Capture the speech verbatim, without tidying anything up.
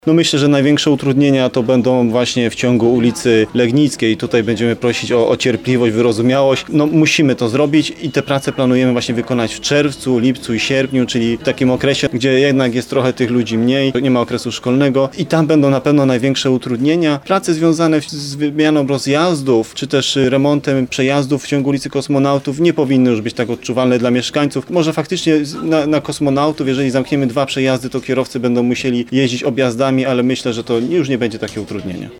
No myślę, że największe utrudnienia to będą właśnie w ciągu ulicy Legnickiej. Tutaj będziemy prosić o, o cierpliwość, wyrozumiałość. No musimy to zrobić i te prace planujemy właśnie wykonać w czerwcu, lipcu i sierpniu, czyli w takim okresie, gdzie jednak jest trochę tych ludzi mniej, nie ma okresu szkolnego i tam będą na pewno największe utrudnienia. Prace związane z wymianą rozjazdów, czy też remontem przejazdów w ciągu ulicy Kosmonautów nie powinny już być tak odczuwalne dla mieszkańców. Może faktycznie na, na Kosmonautów, jeżeli zamkniemy dwa przejazdy, to kierowcy będą musieli jeździć objazdami, ale myślę, że to już nie będzie takie utrudnienie.